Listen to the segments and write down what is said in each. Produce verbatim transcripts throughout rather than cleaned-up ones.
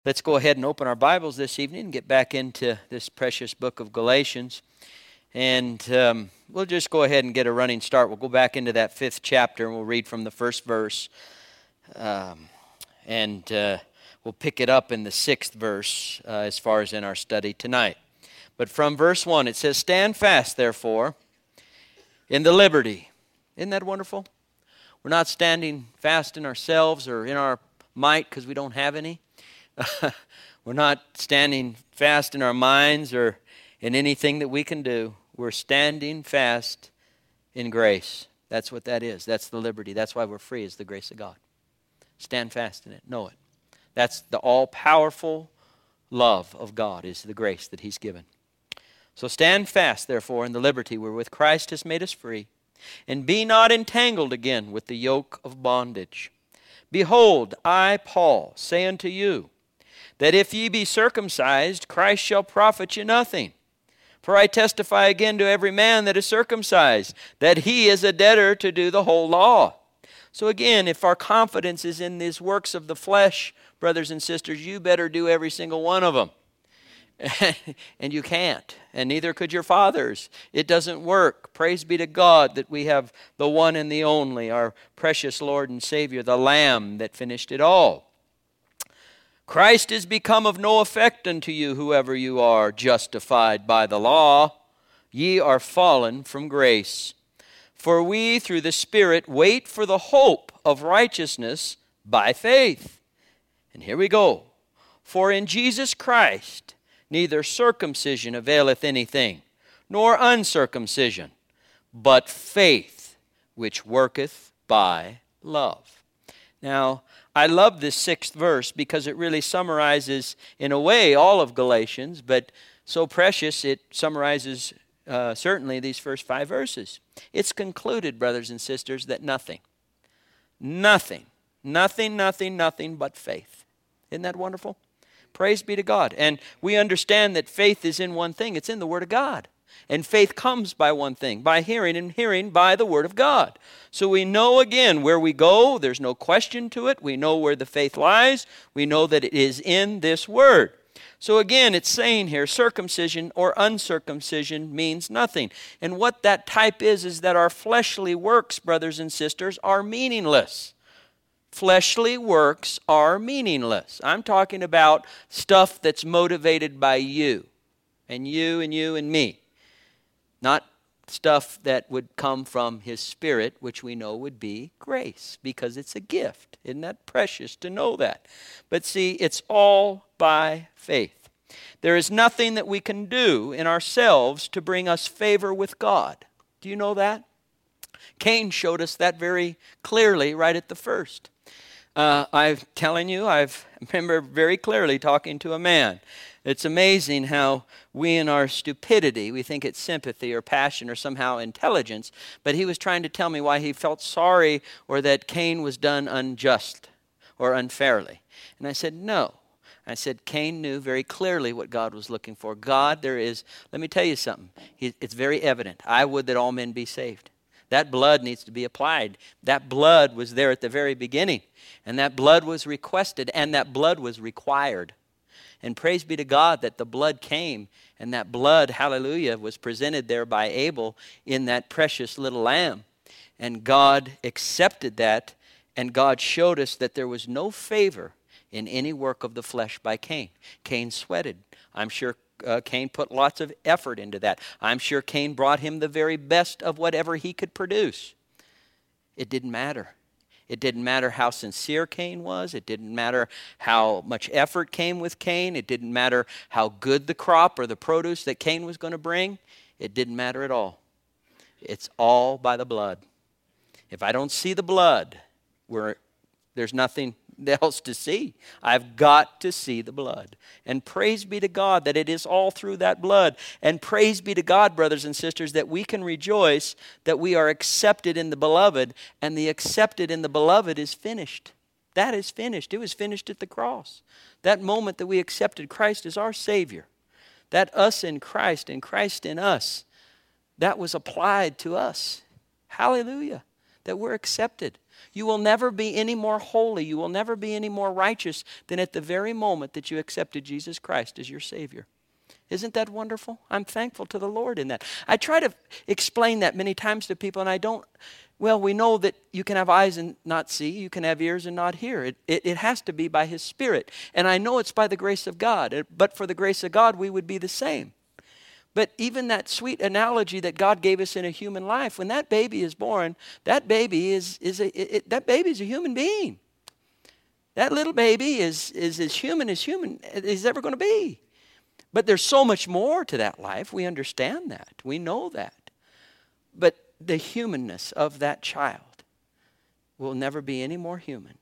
Let's go ahead and open our Bibles this evening and get back into this precious book of Galatians. And um, we'll just go ahead and get a running start. We'll go back into that fifth chapter and we'll read from the first verse. Um, and uh, we'll pick it up in the sixth verse uh, as far as in our study tonight. But from verse one, it says, "Stand fast, therefore, in the liberty." Isn't that wonderful? We're not standing fast in ourselves or in our might because we don't have any. We're not standing fast in our minds or in anything that we can do. We're standing fast in grace. That's what that is. That's the liberty. That's why we're free, is the grace of God. Stand fast in it. Know it. That's the all-powerful love of God, is the grace that He's given. So stand fast, therefore, in the liberty wherewith Christ has made us free, and be not entangled again with the yoke of bondage. Behold, I, Paul, say unto you, that if ye be circumcised, Christ shall profit you nothing. For I testify again to every man that is circumcised, that he is a debtor to do the whole law. So again, if our confidence is in these works of the flesh, brothers and sisters, you better do every single one of them. And you can't, and neither could your fathers. It doesn't work. Praise be to God that we have the one and the only, our precious Lord and Savior, the Lamb that finished it all. Christ is become of no effect unto you, whoever you are, justified by the law. Ye are fallen from grace. For we, through the Spirit, wait for the hope of righteousness by faith. And here we go. For in Jesus Christ neither circumcision availeth anything, nor uncircumcision, but faith which worketh by love. Now, I love this sixth verse because it really summarizes, in a way, all of Galatians, but so precious it summarizes uh, certainly these first five verses. It's concluded, brothers and sisters, that nothing, nothing, nothing, nothing, nothing but faith. Isn't that wonderful? Praise be to God. And we understand that faith is in one thing. It's in the Word of God. And faith comes by one thing, by hearing, and hearing by the Word of God. So we know again where we go. There's no question to it. We know where the faith lies. We know that it is in this Word. So again, it's saying here, circumcision or uncircumcision means nothing. And what that type is, is that our fleshly works, brothers and sisters, are meaningless. Fleshly works are meaningless. I'm talking about stuff that's motivated by you, and you, and you, and me. Not stuff that would come from His Spirit, which we know would be grace, because it's a gift. Isn't that precious to know that? But see, it's all by faith. There is nothing that we can do in ourselves to bring us favor with God. Do you know that? Cain showed us that very clearly right at the first. Uh, I'm telling you, I remember very clearly talking to a man. It's amazing how we in our stupidity, we think it's sympathy or passion or somehow intelligence, but he was trying to tell me why he felt sorry or that Cain was done unjust or unfairly. And I said, no. I said, Cain knew very clearly what God was looking for. God, there is, let me tell you something. He, it's very evident. I would that all men be saved. That blood needs to be applied. That blood was there at the very beginning. And that blood was requested, and that blood was required. And praise be to God that the blood came, and that blood, hallelujah, was presented there by Abel in that precious little lamb. And God accepted that, and God showed us that there was no favor in any work of the flesh by Cain. Cain sweated. I'm sure uh, Cain put lots of effort into that. I'm sure Cain brought him the very best of whatever he could produce. It didn't matter. It didn't matter how sincere Cain was. It didn't matter how much effort came with Cain. It didn't matter how good the crop or the produce that Cain was going to bring. It didn't matter at all. It's all by the blood. If I don't see the blood, we're, there's nothing else to see. I've got to see the blood. And praise be to God that it is all through that blood. And praise be to God, brothers and sisters, that we can rejoice that we are accepted in the beloved, and the accepted in the beloved is finished. That is finished. It was finished at the cross. That moment that we accepted Christ as our Savior, that us in Christ and Christ in us, that was applied to us. Hallelujah. That we're accepted. You will never be any more holy. You will never be any more righteous than at the very moment that you accepted Jesus Christ as your Savior. Isn't that wonderful? I'm thankful to the Lord in that. I try to explain that many times to people, and I don't. Well, we know that you can have eyes and not see. You can have ears and not hear. It, it, it has to be by His Spirit. And I know it's by the grace of God. But for the grace of God, we would be the same. But even that sweet analogy that God gave us in a human life, when that baby is born, that baby is, is a, it, that baby is a human being. That little baby is, is as human as human is ever going to be. But there's so much more to that life. We understand that. We know that. But the humanness of that child will never be any more human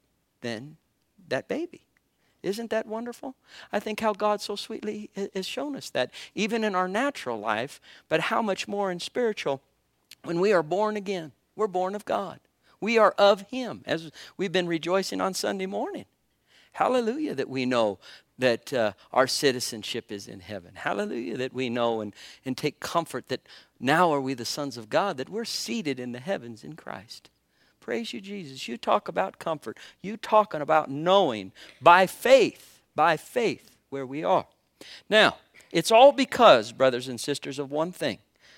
than that baby. Isn't that wonderful? I think how God so sweetly has shown us that, even in our natural life, but how much more in spiritual. When we are born again, we're born of God. We are of Him, as we've been rejoicing on Sunday morning. Hallelujah, that we know that uh, our citizenship is in heaven. Hallelujah, that we know and, and take comfort that now are we the sons of God, that we're seated in the heavens in Christ. Praise you, Jesus. You talk about comfort. You talking about knowing by faith, by faith where we are. Now, it's all because, brothers and sisters, of one thing.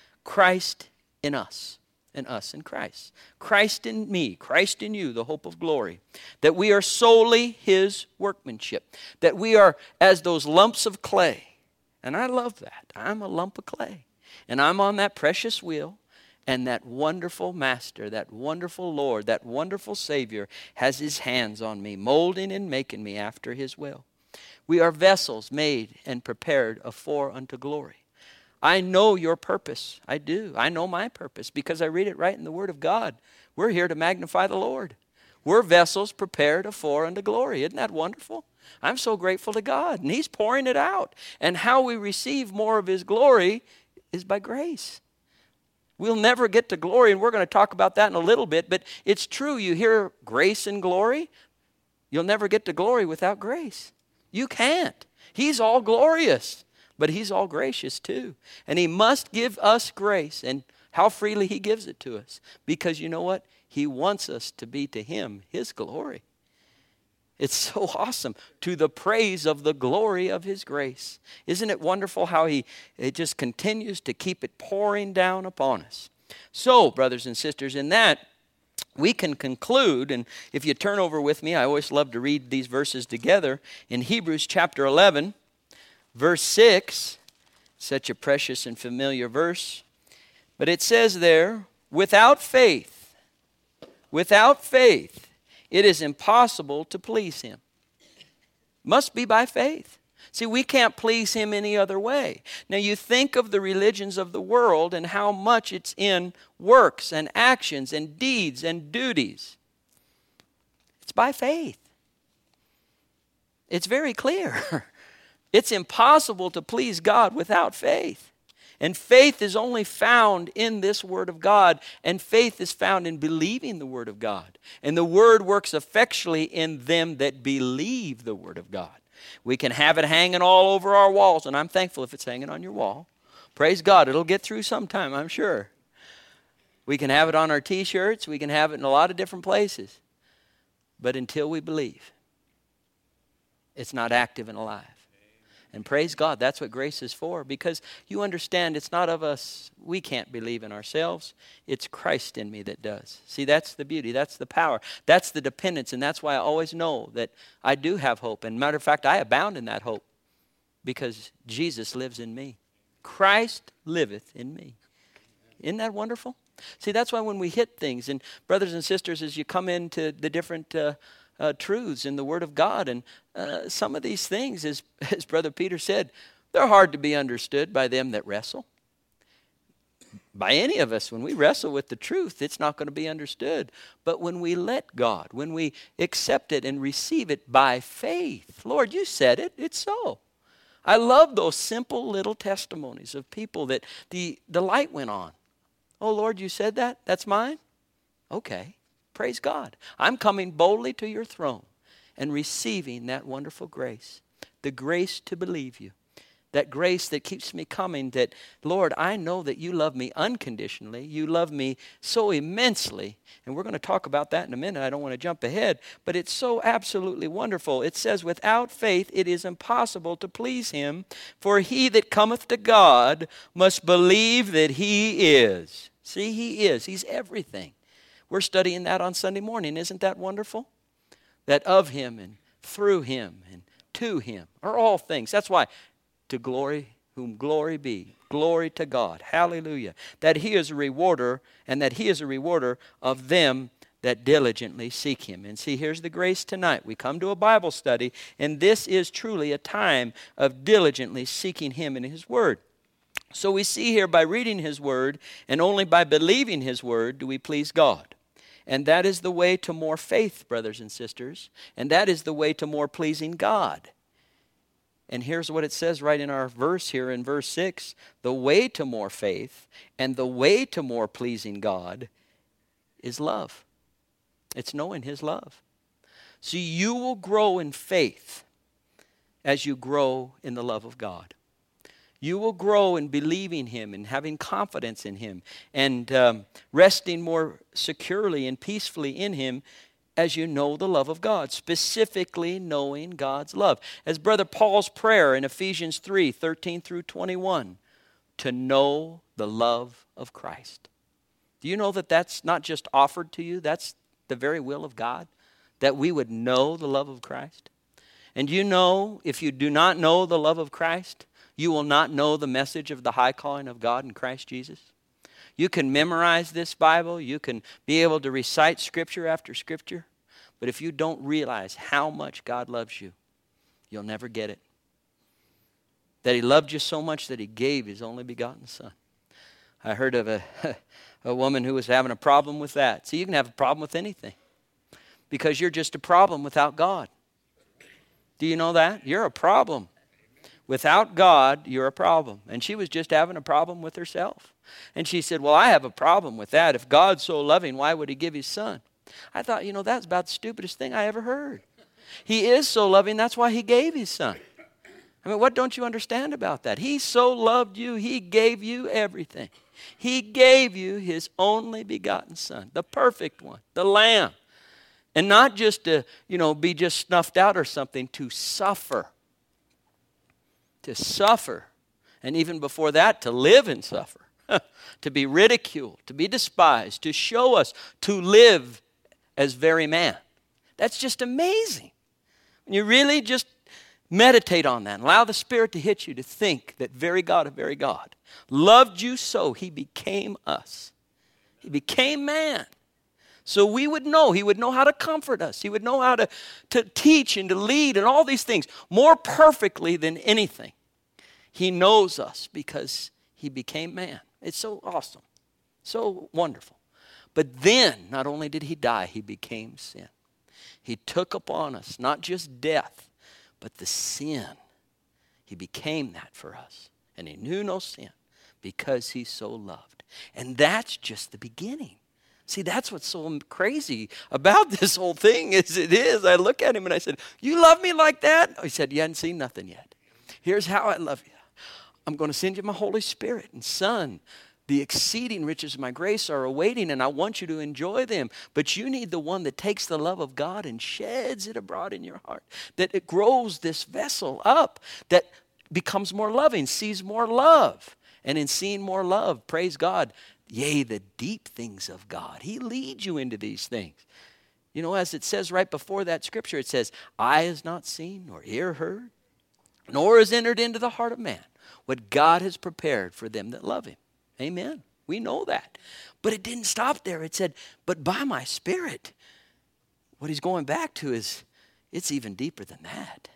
Christ in us. And us in Christ. Christ in me, Christ in you, the hope of glory. That we are solely His workmanship. That we are as those lumps of clay. And I love that. I'm a lump of clay. And I'm on that precious wheel. And that wonderful Master, that wonderful Lord, that wonderful Savior has His hands on me, molding and making me after His will. We are vessels made and prepared afore unto glory. I know your purpose. I do. I know my purpose because I read it right in the Word of God. We're here to magnify the Lord. We're vessels prepared afore unto glory. Isn't that wonderful? I'm so grateful to God, and He's pouring it out. And how we receive more of His glory is by grace. We'll never get to glory, and we're going to talk about that in a little bit, but it's true. You hear grace and glory, you'll never get to glory without grace. You can't. He's all glorious. But He's all gracious too. And He must give us grace. And how freely He gives it to us. Because you know what? He wants us to be to Him His glory. It's so awesome. To the praise of the glory of His grace. Isn't it wonderful how He it just continues to keep it pouring down upon us? So, brothers and sisters, in that, we can conclude, and if you turn over with me, I always love to read these verses together, in Hebrews chapter eleven. Verse six, such a precious and familiar verse. But it says there, without faith, without faith, it is impossible to please Him. Must be by faith. See, we can't please Him any other way. Now you think of the religions of the world and how much it's in works and actions and deeds and duties. It's by faith. It's very clear. It's impossible to please God without faith. And faith is only found in this Word of God. And faith is found in believing the Word of God. And the Word works effectually in them that believe the Word of God. We can have it hanging all over our walls. And I'm thankful if it's hanging on your wall. Praise God. It'll get through sometime, I'm sure. We can have it on our t-shirts. We can have it in a lot of different places. But until we believe, it's not active and alive. And praise God, that's what grace is for. Because you understand it's not of us. We can't believe in ourselves. It's Christ in me that does. See, that's the beauty. That's the power. That's the dependence. And that's why I always know that I do have hope. And matter of fact, I abound in that hope. Because Jesus lives in me. Christ liveth in me. Isn't that wonderful? See, that's why when we hit things, and brothers and sisters, as you come into the different uh, Uh, truths in the Word of God. And uh, some of these things, as, as Brother Peter said, they're hard to be understood by them that wrestle. By any of us, when we wrestle with the truth, it's not going to be understood. But when we let God, when we accept it and receive it by faith, Lord, you said it, it's so. I love those simple little testimonies of people that the, the light went on. Oh, Lord, you said that? That's mine? Okay. Praise God. I'm coming boldly to your throne and receiving that wonderful grace. The grace to believe you. that grace that keeps me coming, that, Lord, I know that you love me unconditionally. You love me so immensely. And we're going to talk about that in a minute. I don't want to jump ahead. But it's so absolutely wonderful. It says, without faith it is impossible to please him. For he that cometh to God must believe that he is. See, he is. He's everything. We're studying that on Sunday morning. Isn't that wonderful? That of him and through him and to him are all things. That's why to glory, whom glory be. Glory to God. Hallelujah. That he is a rewarder, and that he is a rewarder of them that diligently seek him. And see, here's the grace tonight. We come to a Bible study, and this is truly a time of diligently seeking him in his word. So we see here, by reading his word, and only by believing his word, do we please God. And that is the way to more faith, brothers and sisters. And that is the way to more pleasing God. And here's what it says right in our verse here in verse six. The way to more faith and the way to more pleasing God is love. It's knowing his love. So you will grow in faith as you grow in the love of God. You will grow in believing him and having confidence in him and um, resting more securely and peacefully in him as you know the love of God, specifically knowing God's love. As Brother Paul's prayer in Ephesians three, thirteen through twenty-one, to know the love of Christ. Do you know that that's not just offered to you? That's the very will of God, that we would know the love of Christ. And you know, if you do not know the love of Christ, you will not know the message of the high calling of God in Christ Jesus. You can memorize this Bible. You can be able to recite scripture after scripture. But if you don't realize how much God loves you, you'll never get it. That he loved you so much that he gave his only begotten son. I heard of a, a woman who was having a problem with that. See, you can have a problem with anything because you're just a problem without God. Do you know that? You're a problem. Without God, you're a problem. And she was just having a problem with herself. And she said, well, I have a problem with that. If God's so loving, why would he give his son? I thought, you know, that's about the stupidest thing I ever heard. He is so loving, that's why he gave his son. I mean, what don't you understand about that? He so loved you, he gave you everything. He gave you his only begotten son, the perfect one, the lamb. And not just to, you know, be just snuffed out or something, to suffer. To suffer, and even before that, to live and suffer, to be ridiculed, to be despised, to show us to live as very man. That's just amazing. When you really just meditate on that, and allow the Spirit to hit you to think that very God of very God loved you so he became us. He became man. So we would know, he would know how to comfort us. He would know how to, to teach and to lead and all these things more perfectly than anything. He knows us because he became man. It's so awesome, so wonderful. But then, not only did he die, he became sin. He took upon us not just death, but the sin. He became that for us. And he knew no sin because he so loved. And that's just the beginning. See, that's what's so crazy about this whole thing is it is. I look at him and I said, you love me like that? He said, you hadn't seen nothing yet. Here's how I love you. I'm going to send you my Holy Spirit. And son, the exceeding riches of my grace are awaiting, and I want you to enjoy them. But you need the one that takes the love of God and sheds it abroad in your heart. That it grows this vessel up, that becomes more loving, sees more love. And in seeing more love, praise God, yea, the deep things of God. He leads you into these things. You know, as it says right before that scripture, it says, eye has not seen, nor ear heard, nor has entered into the heart of man what God has prepared for them that love him. Amen. We know that. But it didn't stop there. It said, but by my Spirit. What he's going back to is, it's even deeper than that.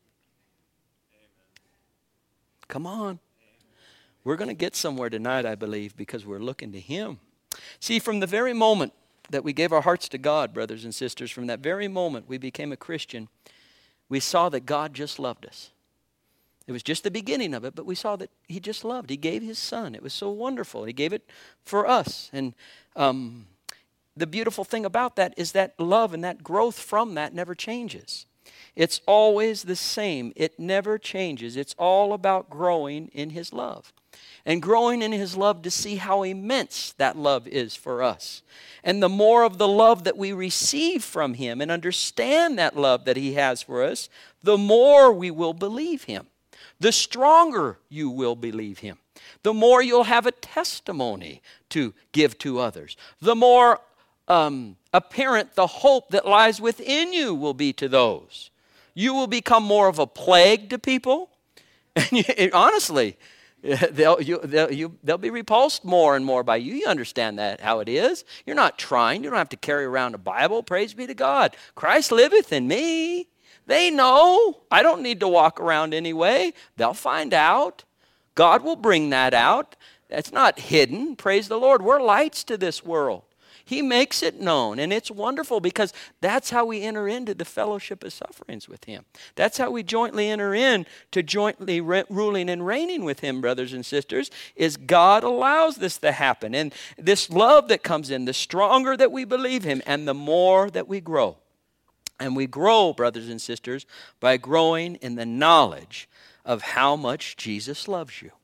Come on. We're going to get somewhere tonight, I believe, because we're looking to him. See, from the very moment that we gave our hearts to God, brothers and sisters, from that very moment we became a Christian, we saw that God just loved us. It was just the beginning of it, but we saw that he just loved. He gave his son. It was so wonderful. He gave it for us. And um, the beautiful thing about that is that love and that growth from that never changes. It's always the same. It never changes. It's all about growing in his love. And growing in his love to see how immense that love is for us. And the more of the love that we receive from him and understand that love that he has for us, the more we will believe him. The stronger you will believe him. The more you'll have a testimony to give to others. The more um, apparent the hope that lies within you will be to those. You will become more of a plague to people. And you, honestly, they'll, you, they'll, you, they'll be repulsed more and more by you. You understand that, how it is. You're not trying. You don't have to carry around a Bible. Praise be to God. Christ liveth in me. They know. I don't need to walk around anyway. They'll find out. God will bring that out. That's not hidden. Praise the Lord. We're lights to this world. He makes it known, and it's wonderful because that's how we enter into the fellowship of sufferings with him. That's how we jointly enter in to jointly re- ruling and reigning with him, brothers and sisters, is God allows this to happen. And this love that comes in, the stronger that we believe him and the more that we grow. And we grow, brothers and sisters, by growing in the knowledge of how much Jesus loves you.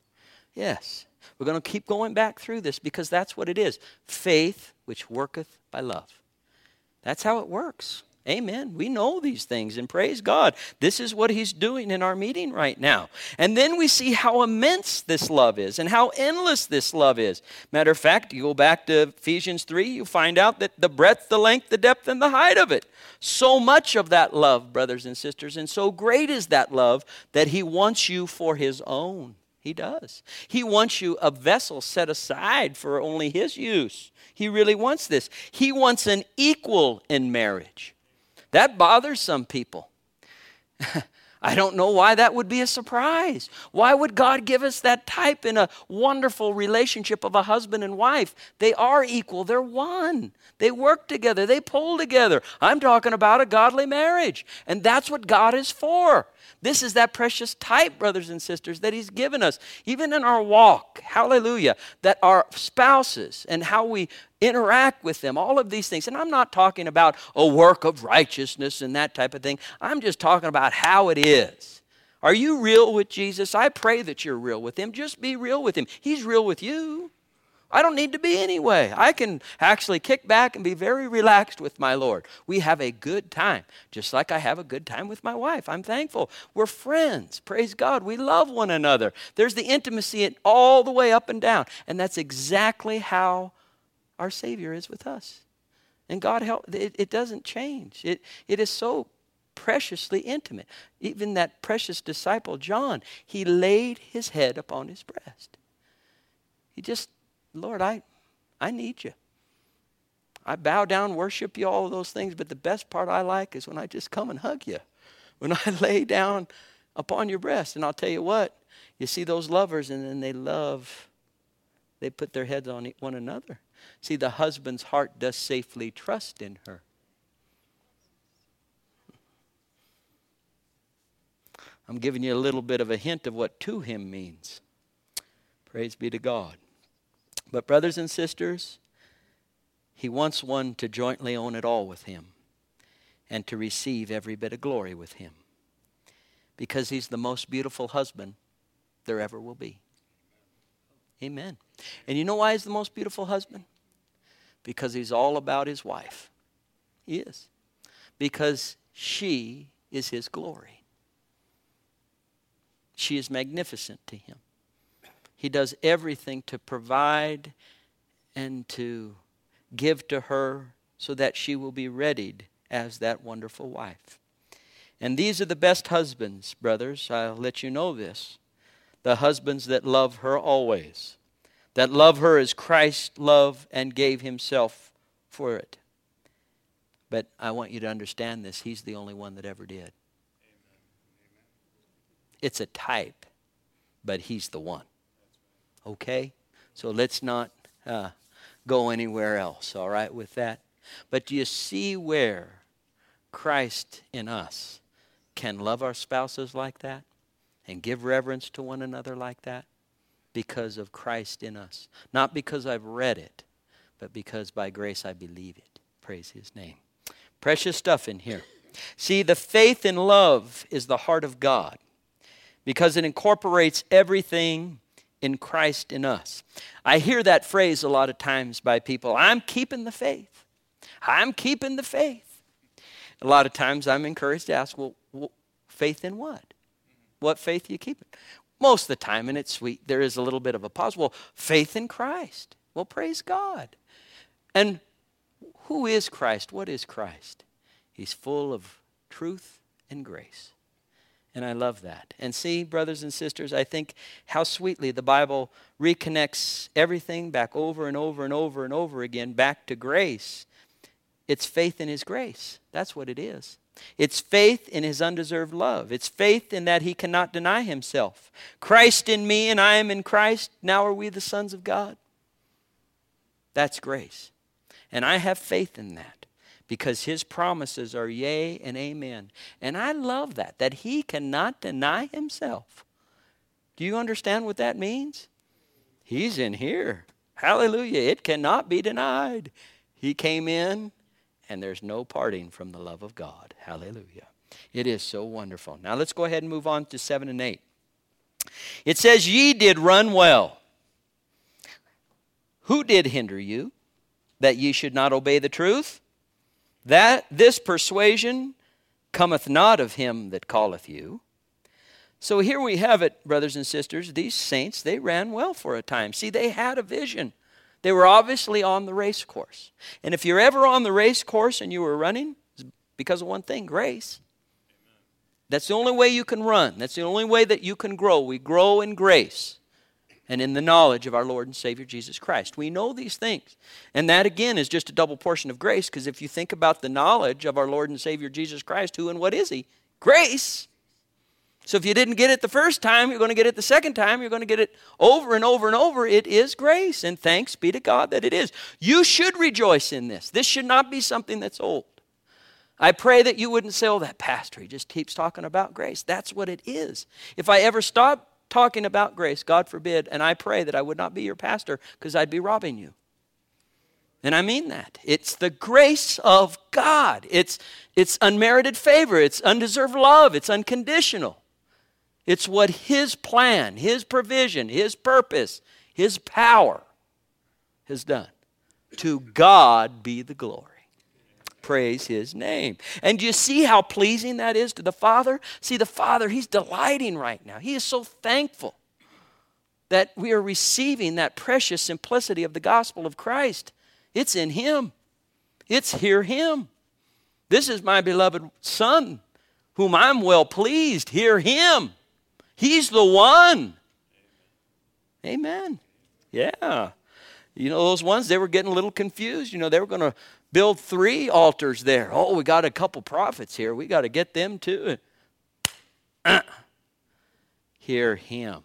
Yes. We're going to keep going back through this because that's what it is. Faith which worketh by love. That's how it works. Amen. We know these things and praise God. This is what he's doing in our meeting right now. And then we see how immense this love is and how endless this love is. Matter of fact, you go back to Ephesians three, you find out that the breadth, the length, the depth, and the height of it. So much of that love, brothers and sisters, and so great is that love that he wants you for his own. He does. He wants you a vessel set aside for only his use. He really wants this. He wants an equal in marriage. That bothers some people. I don't know why that would be a surprise. Why would God give us that type in a wonderful relationship of a husband and wife? They are equal. They're one. They work together. They pull together. I'm talking about a godly marriage. And that's what God is for. This is that precious type, brothers and sisters, that he's given us. Even in our walk, hallelujah, that our spouses and how we interact with them, all of these things. And I'm not talking about a work of righteousness and that type of thing. I'm just talking about how it is. Are you real with Jesus? I pray that you're real with him. Just be real with him. He's real with you. I don't need to be anyway. I can actually kick back and be very relaxed with my Lord. We have a good time, just like I have a good time with my wife. I'm thankful. We're friends. Praise God. We love one another. There's the intimacy all the way up and down. And that's exactly how our Savior is with us. And God help, it, it doesn't change. It, it is so preciously intimate. Even that precious disciple, John, he laid his head upon his breast. He just, Lord, I, I need you. I bow down, worship you, all of those things, but the best part I like is when I just come and hug you. When I lay down upon your breast. And I'll tell you what, you see those lovers and then they love, they put their heads on one another. See, the husband's heart does safely trust in her. I'm giving you a little bit of a hint of what to him means. Praise be to God. But brothers and sisters, he wants one to jointly own it all with him and to receive every bit of glory with him because he's the most beautiful husband there ever will be. Amen. And you know why he's the most beautiful husband? Because he's all about his wife. He is. Because she is his glory. She is magnificent to him. He does everything to provide and to give to her so that she will be readied as that wonderful wife. And these are the best husbands, brothers. I'll let you know this. The husbands that love her always. That love her as Christ loved and gave himself for it. But I want you to understand this. He's the only one that ever did. Amen. It's a type, but he's the one. Okay? So let's not uh, go anywhere else, all right, with that. But do you see where Christ in us can love our spouses like that and give reverence to one another like that? Because of Christ in us. Not because I've read it, but because by grace I believe it. Praise his name. Precious stuff in here. See, the faith in love is the heart of God because it incorporates everything in Christ in us. I hear that phrase a lot of times by people. I'm keeping the faith. I'm keeping the faith. A lot of times I'm encouraged to ask, well, well faith in what? What faith are you keeping? Most of the time, and it's sweet, there is a little bit of a pause. Well, faith in Christ. Well, praise God. And who is Christ? What is Christ? He's full of truth and grace. And I love that. And see, brothers and sisters, I think how sweetly the Bible reconnects everything back over and over and over and over again back to grace. It's faith in His grace. That's what it is. It's faith in His undeserved love. It's faith in that He cannot deny Himself. Christ in me and I am in Christ. Now are we the sons of God. That's grace. And I have faith in that. Because His promises are yea and amen. And I love that, that He cannot deny Himself. Do you understand what that means? He's in here. Hallelujah. It cannot be denied. He came in, and there's no parting from the love of God. Hallelujah. It is so wonderful. Now let's go ahead and move on to seven and eight. It says, ye did run well. Who did hinder you, that ye should not obey the truth? That this persuasion cometh not of Him that calleth you. So here we have it, brothers and sisters. These saints, they ran well for a time. See, they had a vision. They were obviously on the race course. And if you're ever on the race course and you were running, it's because of one thing, grace. Amen. That's the only way you can run. That's the only way that you can grow. We grow in grace and in the knowledge of our Lord and Savior Jesus Christ. We know these things. And that, again, is just a double portion of grace, because if you think about the knowledge of our Lord and Savior Jesus Christ, who and what is He? Grace. So if you didn't get it the first time, you're going to get it the second time. You're going to get it over and over and over. It is grace, and thanks be to God that it is. You should rejoice in this. This should not be something that's old. I pray that you wouldn't say, oh, that pastor, he just keeps talking about grace. That's what it is. If I ever stop talking about grace, God forbid, and I pray that I would not be your pastor, because I'd be robbing you. And I mean that. It's the grace of God. It's, it's unmerited favor. It's undeserved love. It's unconditional. It's what His plan, His provision, His purpose, His power has done. To God be the glory. Praise His name. And do you see how pleasing that is to the Father? See, the Father, He's delighting right now. He is so thankful that we are receiving that precious simplicity of the gospel of Christ. It's in Him. It's hear Him. This is my beloved Son, whom I'm well pleased. Hear Him. He's the one. Amen. Yeah. You know, those ones, they were getting a little confused. You know, they were going to build three altars there. Oh, we got a couple prophets here. We got to get them too. Uh, hear Him.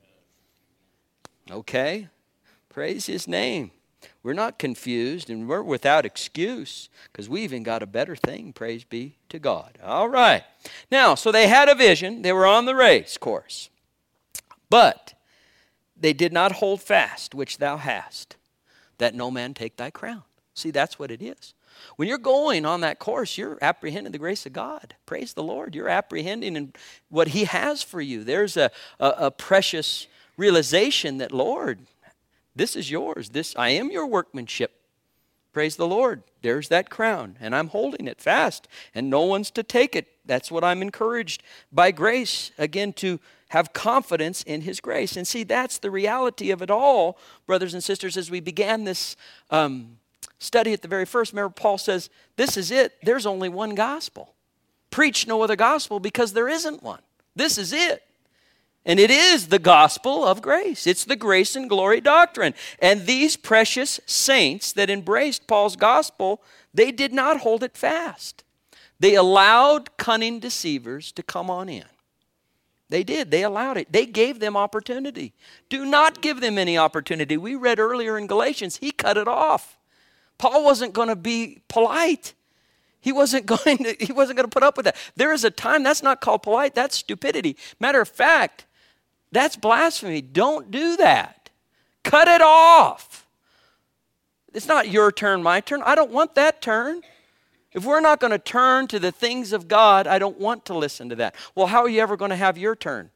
Okay? Praise His name. We're not confused, and we're without excuse, because we even got a better thing. Praise be to God. All right. Now, so they had a vision. They were on the race course. But they did not hold fast, which thou hast, that no man take thy crown. See, that's what it is. When you're going on that course, you're apprehending the grace of God. Praise the Lord. You're apprehending in what He has for you. There's a, a, a precious realization that, Lord, this is yours. This I am your workmanship. Praise the Lord. There's that crown, and I'm holding it fast, and no one's to take it. That's what I'm encouraged by grace, again, to have confidence in His grace. And see, that's the reality of it all, brothers and sisters, as we began this um, study at the very first. Remember, Paul says, this is it. There's only one gospel. Preach no other gospel, because there isn't one. This is it. And it is the gospel of grace. It's the grace and glory doctrine. And these precious saints that embraced Paul's gospel, they did not hold it fast. They allowed cunning deceivers to come on in. They did. They allowed it. They gave them opportunity. Do not give them any opportunity. We read earlier in Galatians, he cut it off. Paul wasn't going to be polite. He wasn't going to, he wasn't going to put up with that. There is a time, that's not called polite, that's stupidity. Matter of fact, that's blasphemy. Don't do that. Cut it off. It's not your turn, my turn. I don't want that turn. If we're not going to turn to the things of God, I don't want to listen to that. Well, how are you ever going to have your turn?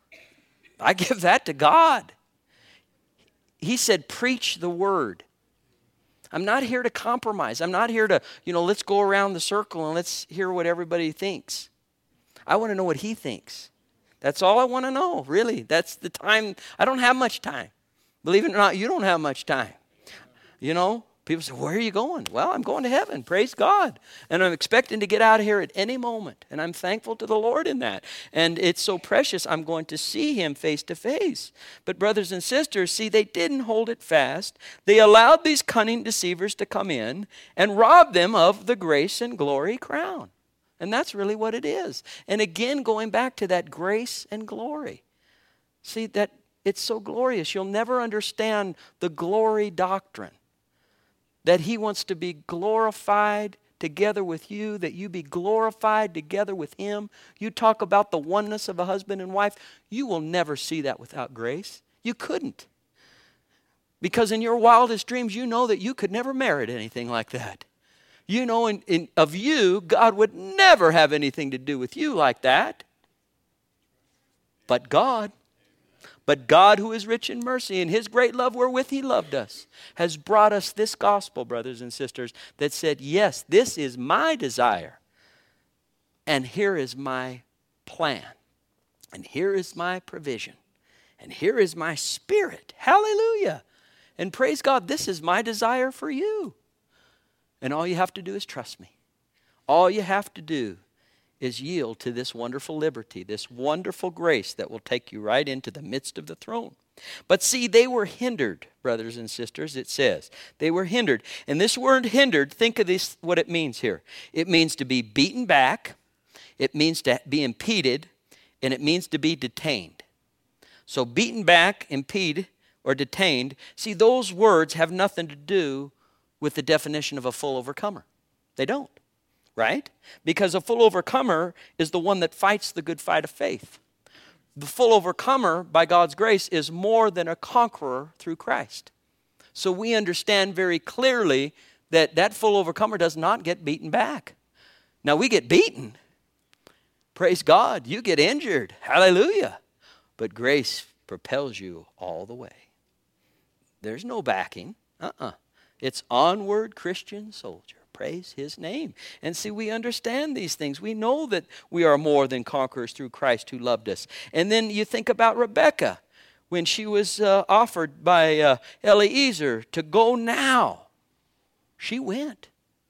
I give that to God. He said, preach the word. I'm not here to compromise. I'm not here to, you know, let's go around the circle and let's hear what everybody thinks. I want to know what he thinks. That's all I want to know, really. That's the time. I don't have much time. Believe it or not, you don't have much time. You know, people say, where are you going? Well, I'm going to heaven. Praise God. And I'm expecting to get out of here at any moment. And I'm thankful to the Lord in that. And it's so precious. I'm going to see him face to face. But brothers and sisters, see, they didn't hold it fast. They allowed these cunning deceivers to come in and rob them of the grace and glory crown. And that's really what it is. And again, going back to that grace and glory. See, that it's so glorious. You'll never understand the glory doctrine. That he wants to be glorified together with you, that you be glorified together with him. You talk about the oneness of a husband and wife. You will never see that without grace. You couldn't. Because in your wildest dreams, you know that you could never merit anything like that. You know, in, in, of you, God would never have anything to do with you like that. But God, but God who is rich in mercy, and his great love wherewith he loved us, has brought us this gospel, brothers and sisters, that said, yes, this is my desire. And here is my plan. And here is my provision. And here is my spirit. Hallelujah. And praise God, this is my desire for you. And all you have to do is trust me. All you have to do is yield to this wonderful liberty, this wonderful grace that will take you right into the midst of the throne. But see, they were hindered, brothers and sisters, it says. They were hindered. And this word hindered, think of this, what it means here. It means to be beaten back. It means to be impeded. And it means to be detained. So beaten back, impede, or detained. See, those words have nothing to do with the definition of a full overcomer. They don't, right? Because a full overcomer is the one that fights the good fight of faith. The full overcomer, by God's grace, is more than a conqueror through Christ. So we understand very clearly that that full overcomer does not get beaten back. Now we get beaten. Praise God. You get injured. Hallelujah. But grace propels you all the way. There's no backing. Uh-uh. It's onward, Christian soldier. Praise his name. And see, we understand these things. We know that we are more than conquerors through Christ who loved us. And then you think about Rebekah when she was uh, offered by uh, Eliezer to go now. She went.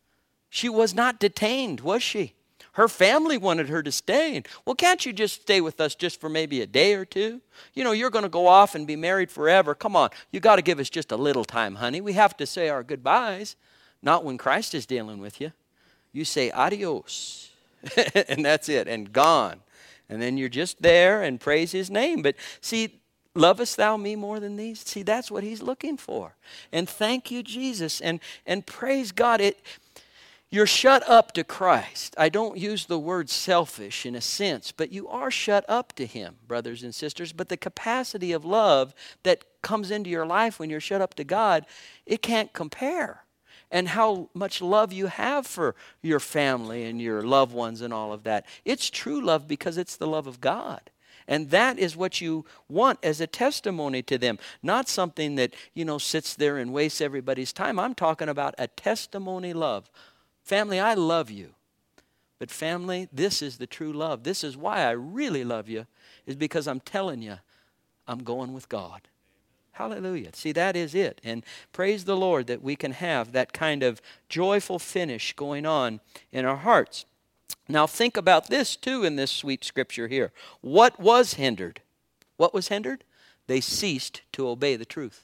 She was not detained, was she? Her family wanted her to stay. Well, can't you just stay with us just for maybe a day or two? You know, you're going to go off and be married forever. Come on, you got to give us just a little time, honey. We have to say our goodbyes. Not when Christ is dealing with you. You say adios, and that's it, and gone. And then you're just there and praise his name. But see, lovest thou me more than these? See, that's what he's looking for. And thank you, Jesus, and, and praise God. It. You're shut up to Christ. I don't use the word selfish in a sense, but you are shut up to him, brothers and sisters. But the capacity of love that comes into your life when you're shut up to God, it can't compare. And how much love you have for your family and your loved ones and all of that. It's true love because it's the love of God. And that is what you want as a testimony to them. Not something that, you know, sits there and wastes everybody's time. I'm talking about a testimony love. Family, I love you. But family, this is the true love. This is why I really love you, is because I'm telling you, I'm going with God. Hallelujah. See, that is it. And praise the Lord that we can have that kind of joyful finish going on in our hearts. Now think about this too in this sweet scripture here. What was hindered? What was hindered? They ceased to obey the truth.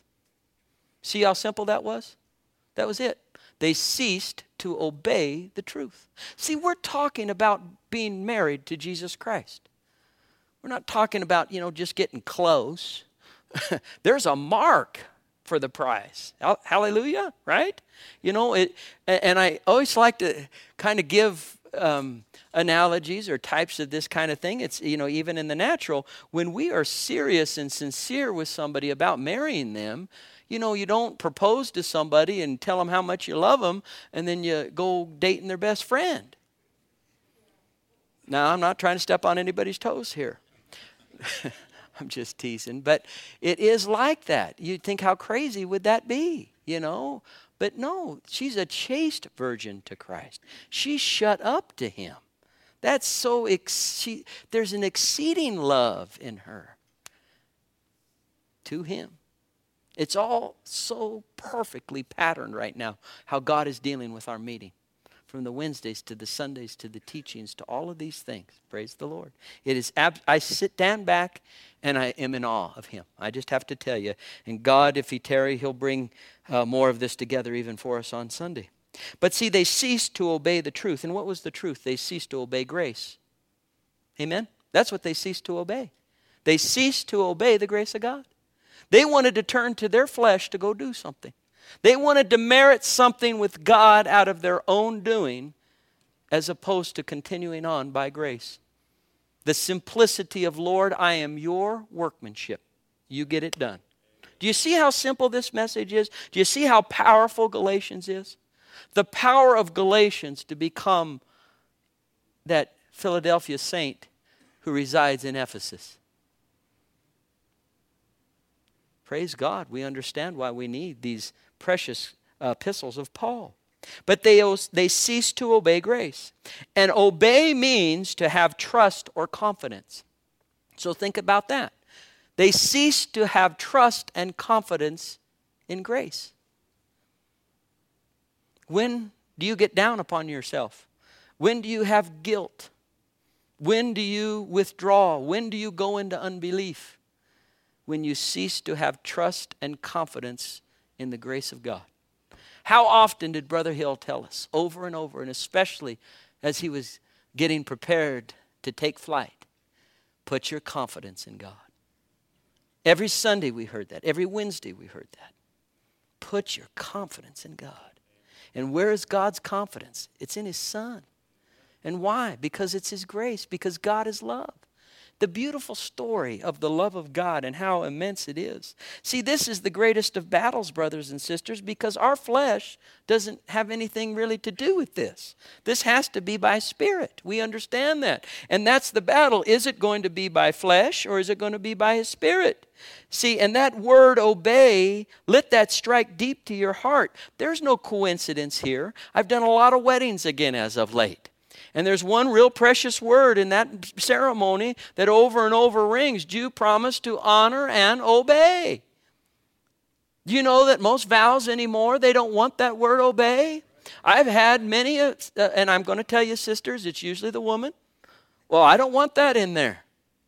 See how simple that was? That was it. They ceased to obey the truth. See, we're talking about being married to Jesus Christ. We're not talking about, you know, just getting close. There's a mark for the prize. Hallelujah, right? You know, it, and I always like to kind of give um, analogies or types of this kind of thing. It's, you know, even in the natural, when we are serious and sincere with somebody about marrying them, You know, you don't propose to somebody and tell them how much you love them, and then you go dating their best friend. Now, I'm not trying to step on anybody's toes here. I'm just teasing. But it is like that. You'd think, how crazy would that be, you know? But no, she's a chaste virgin to Christ. She's shut up to him. That's so, ex- she, there's an exceeding love in her to him. It's all so perfectly patterned right now, how God is dealing with our meeting. From the Wednesdays to the Sundays to the teachings to all of these things. Praise the Lord. It is. Ab- I sit down back and I am in awe of him. I just have to tell you. And God, if he tarry, he'll bring uh, more of this together even for us on Sunday. But see, they ceased to obey the truth. And what was the truth? They ceased to obey grace. Amen? That's what they ceased to obey. They ceased to obey the grace of God. They wanted to turn to their flesh to go do something. They wanted to merit something with God out of their own doing as opposed to continuing on by grace. The simplicity of, Lord, I am your workmanship. You get it done. Do you see how simple this message is? Do you see how powerful Galatians is? The power of Galatians to become that Philadelphia saint who resides in Ephesus. Praise God, we understand why we need these precious uh, epistles of Paul. But they, they cease to obey grace. And obey means to have trust or confidence. So think about that. They cease to have trust and confidence in grace. When do you get down upon yourself? When do you have guilt? When do you withdraw? When do you go into unbelief? When you cease to have trust and confidence in the grace of God. How often did Brother Hill tell us over and over, and especially as he was getting prepared to take flight, put your confidence in God. Every Sunday we heard that. Every Wednesday we heard that. Put your confidence in God. And where is God's confidence? It's in his Son. And why? Because it's his grace. Because God is love. The beautiful story of the love of God and how immense it is. See, this is the greatest of battles, brothers and sisters, because our flesh doesn't have anything really to do with this. This has to be by Spirit. We understand that. And that's the battle. Is it going to be by flesh or is it going to be by his Spirit? See, and that word obey, let that strike deep to your heart. There's no coincidence here. I've done a lot of weddings again as of late. And there's one real precious word in that ceremony that over and over rings. Do you promise to honor and obey? Do you know that most vows anymore, they don't want that word obey? I've had many, uh, and I'm going to tell you, sisters, it's usually the woman. Well, I don't want that in there.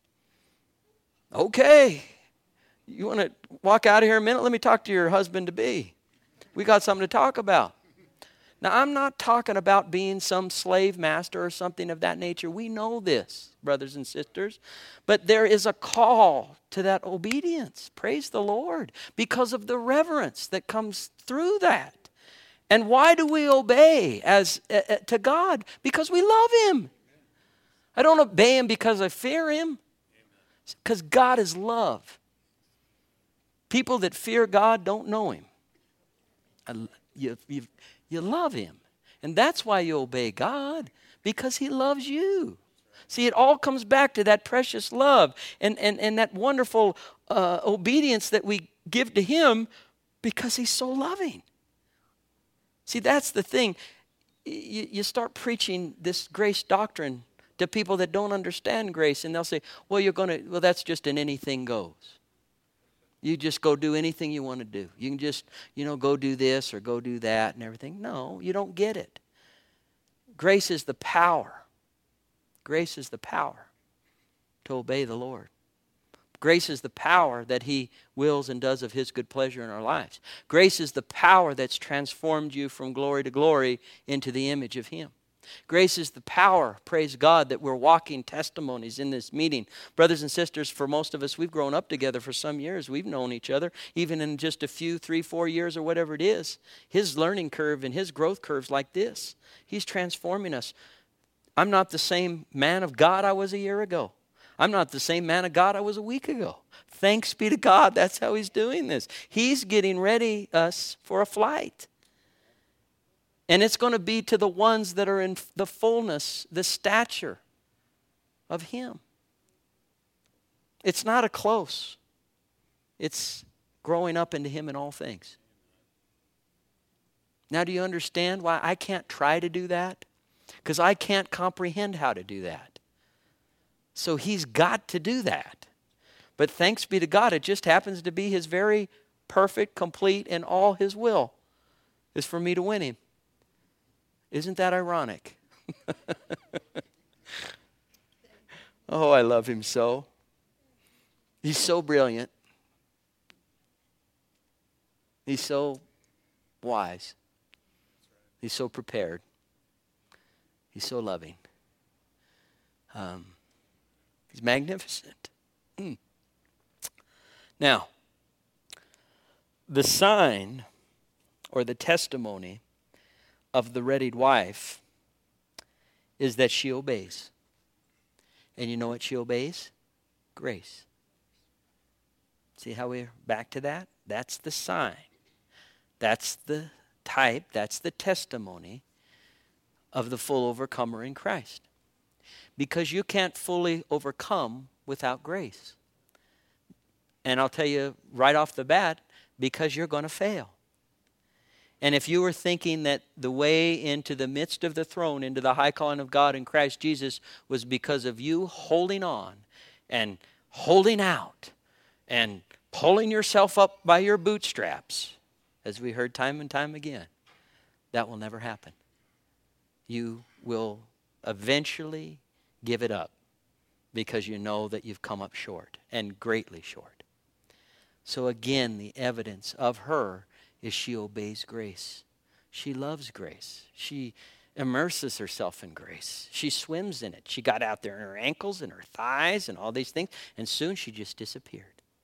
Okay. You want to walk out of here a minute? Let me talk to your husband-to-be. We got something to talk about. Now, I'm not talking about being some slave master or something of that nature. We know this, brothers and sisters. But there is a call to that obedience. Praise the Lord. Because of the reverence that comes through that. And why do we obey as uh, uh, to God? Because we love him. I don't obey him because I fear him. Because God is love. People that fear God don't know him. I, you, you've... You love him. And that's why you obey God, because he loves you. See, it all comes back to that precious love and, and, and that wonderful uh, obedience that we give to him because he's so loving. See, that's the thing. You, you start preaching this grace doctrine to people that don't understand grace, and they'll say, well, you're going to, well, that's just an anything goes. You just go do anything you want to do. You can just, you know, go do this or go do that and everything. No, you don't get it. Grace is the power. Grace is the power to obey the Lord. Grace is the power that he wills and does of his good pleasure in our lives. Grace is the power that's transformed you from glory to glory into the image of him. Grace is the power, praise God, that we're walking testimonies in this meeting. Brothers and sisters, for most of us, we've grown up together for some years. We've known each other, even in just a few, three, four years or whatever it is. His learning curve and his growth curve's like this. He's transforming us. I'm not the same man of God I was a year ago. I'm not the same man of God I was a week ago. Thanks be to God, that's how he's doing this. He's getting ready us for a flight. And it's going to be to the ones that are in the fullness, the stature of him. It's not a close. It's growing up into him in all things. Now, do you understand why I can't try to do that? Because I can't comprehend how to do that. So he's got to do that. But thanks be to God, it just happens to be his very perfect, complete, and all his will is for me to win him. Isn't that ironic? Oh, I love him so. He's so brilliant. He's so wise. He's so prepared. He's so loving. Um, he's magnificent. Mm. Now, the sign or the testimony of the readied wife is that she obeys. And you know what she obeys? Grace. See how we're back to that? That's the sign. That's the type, that's the testimony of the full overcomer in Christ. Because you can't fully overcome without grace. And I'll tell you right off the bat, because you're going to fail. And if you were thinking that the way into the midst of the throne, into the high calling of God in Christ Jesus, was because of you holding on and holding out and pulling yourself up by your bootstraps, as we heard time and time again, that will never happen. You will eventually give it up because you know that you've come up short and greatly short. So again, the evidence of her is she obeys grace. She loves grace. She immerses herself in grace. She swims in it. She got out there in her ankles and her thighs and all these things, and soon she just disappeared.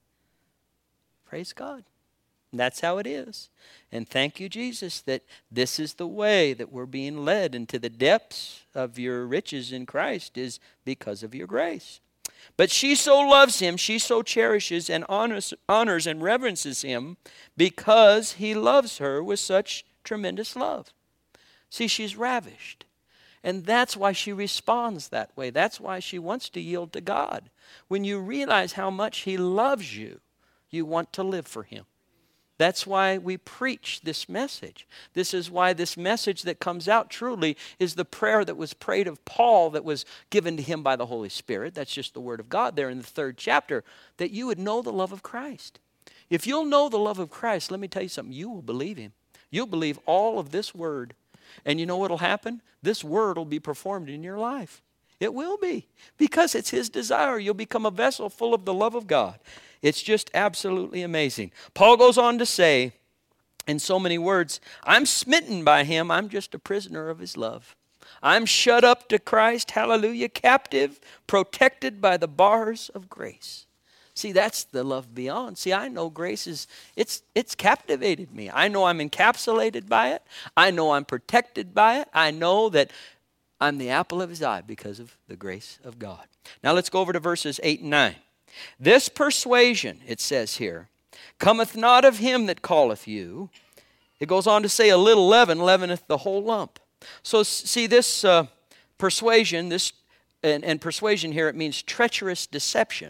Praise God. And that's how it is. And thank you, Jesus, that this is the way that we're being led into the depths of your riches in Christ is because of your grace. But she so loves him, she so cherishes and honors, honors and reverences him because he loves her with such tremendous love. See, she's ravished. And that's why she responds that way. That's why she wants to yield to God. When you realize how much he loves you, you want to live for him. That's why we preach this message. This is why this message that comes out truly is the prayer that was prayed of Paul that was given to him by the Holy Spirit. That's just the word of God there in the third chapter, that you would know the love of Christ. If you'll know the love of Christ, let me tell you something, you will believe him. You'll believe all of this word. And you know what will happen? This word will be performed in your life. It will be, because it's his desire. You'll become a vessel full of the love of God. It's just absolutely amazing. Paul goes on to say, in so many words, I'm smitten by him. I'm just a prisoner of his love. I'm shut up to Christ, hallelujah, captive, protected by the bars of grace. See, that's the love beyond. See, I know grace is, it's, it's captivated me. I know I'm encapsulated by it. I know I'm protected by it. I know that I'm the apple of his eye because of the grace of God. Now let's go over to verses eight and nine. This persuasion, it says here, cometh not of him that calleth you. It goes on to say, a little leaven leaveneth the whole lump. So see, this uh, persuasion, this and, and persuasion here, it means treacherous deception.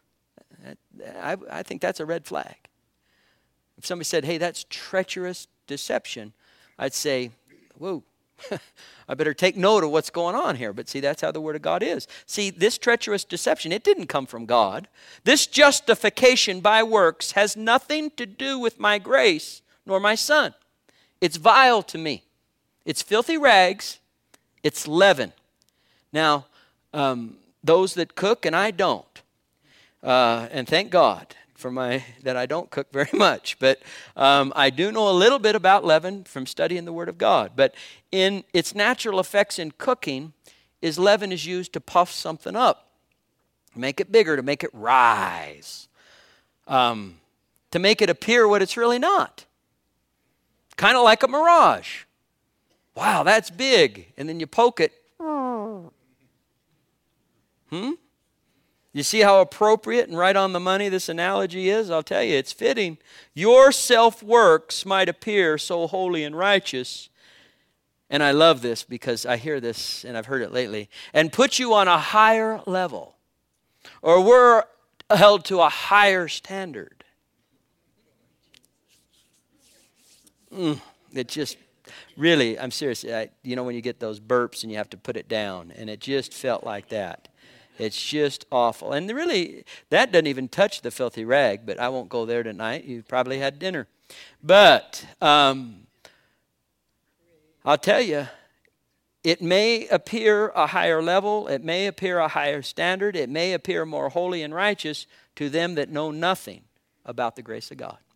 I, I think that's a red flag. If somebody said, hey, that's treacherous deception, I'd say, whoa. I better take note of what's going on here. But see, that's how the Word of God is. See, this treacherous deception, it didn't come from God. This justification by works has nothing to do with my grace nor my Son. It's vile to me. It's filthy rags. It's leaven. Now, um, those that cook, and I don't, uh, and thank God for my that I don't cook very much, but um, I do know a little bit about leaven from studying the Word of God. But in its natural effects in cooking, is leaven is used to puff something up, make it bigger, to make it rise, um, to make it appear what it's really not. Kind of like a mirage. Wow, that's big, and then you poke it. Hmm? You see how appropriate and right on the money this analogy is? I'll tell you, it's fitting. Your self-works might appear so holy and righteous, and I love this because I hear this and I've heard it lately, and put you on a higher level, or we're held to a higher standard. Mm, it just, really, I'm serious. I, you know when you get those burps and you have to put it down, and it just felt like that. It's just awful. And really, that doesn't even touch the filthy rag, but I won't go there tonight. You probably had dinner. But um, I'll tell you, it may appear a higher level. It may appear a higher standard. It may appear more holy and righteous to them that know nothing about the grace of God.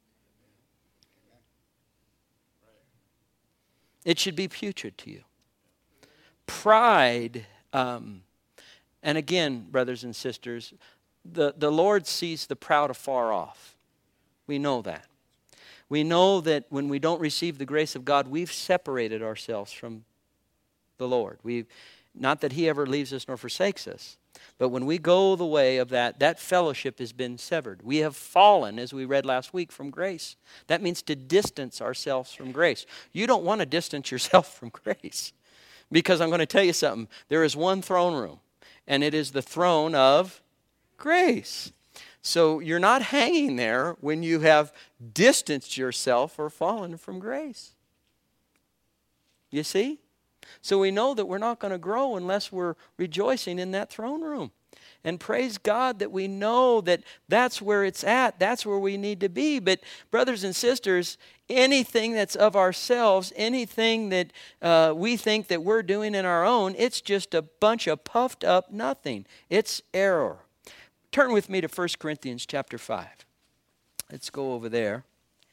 It should be putrid to you. Pride... Um, And again, brothers and sisters, the, the Lord sees the proud afar off. We know that. We know that when we don't receive the grace of God, we've separated ourselves from the Lord. We've, not that He ever leaves us nor forsakes us, but when we go the way of that, that fellowship has been severed. We have fallen, as we read last week, from grace. That means to distance ourselves from grace. You don't want to distance yourself from grace, because I'm going to tell you something. There is one throne room, and it is the throne of grace. So you're not hanging there when you have distanced yourself or fallen from grace. You see? So we know that we're not going to grow unless we're rejoicing in that throne room. And praise God that we know that that's where it's at. That's where we need to be. But brothers and sisters, anything that's of ourselves, anything that uh, we think that we're doing in our own, it's just a bunch of puffed up nothing. It's error. Turn with me to First Corinthians chapter five. Let's go over there.